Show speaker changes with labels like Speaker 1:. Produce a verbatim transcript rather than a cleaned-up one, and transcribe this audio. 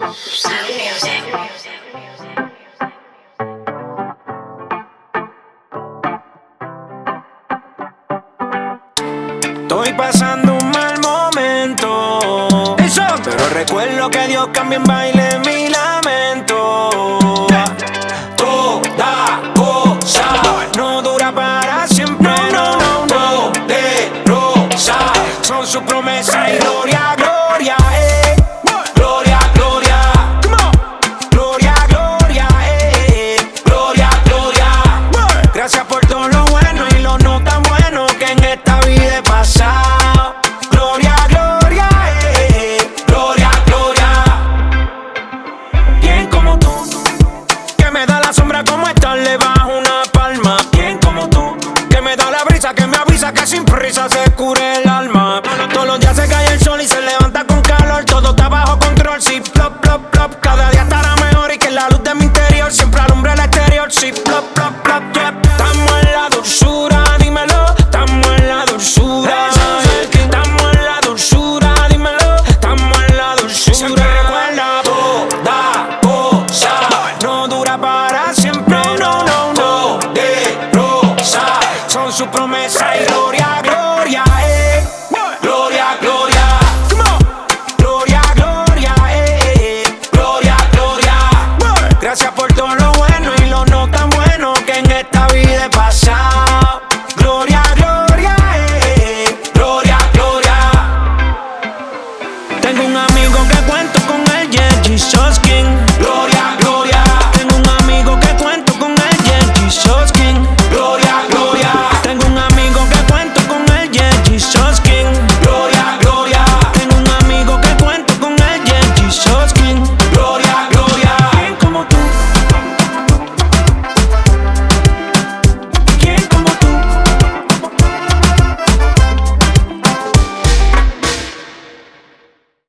Speaker 1: Estoy pasando un mal momento, eso, pero recuerdo que Dios cambia en baile mi lamento. Toda cosa no dura para siempre, no, no, no. Poderosa son sus promesas y gloria, gloria, eh. Gloria, gloria, gloria, gloria, eh. Gloria, gloria. Gracias por todo lo bueno y lo no tan bueno que en esta vida he pasado. Gloria, gloria, eh. Gloria, gloria. ¿Quién como tú? Que me da la sombra como estarle bajo una palma. ¿Quién como tú? Que me da la brisa, que me avisa que sin prisa se cure el alma. Todos los días se cae el sol y se levanta con calor. Todo está bajo control, sí, plop, plop, plop. Cada día estará mejor y que la luz de mi interior siempre alumbre el exterior, sí, plop, plop, plop, yeah. Estamos en la dulzura, dímelo. Estamos en la dulzura. Estamos en la dulzura, dímelo. Estamos en la dulzura. Siempre recuerda, toda cosa no dura para siempre, no, no, no. Poderosa son sus promesas y gloria.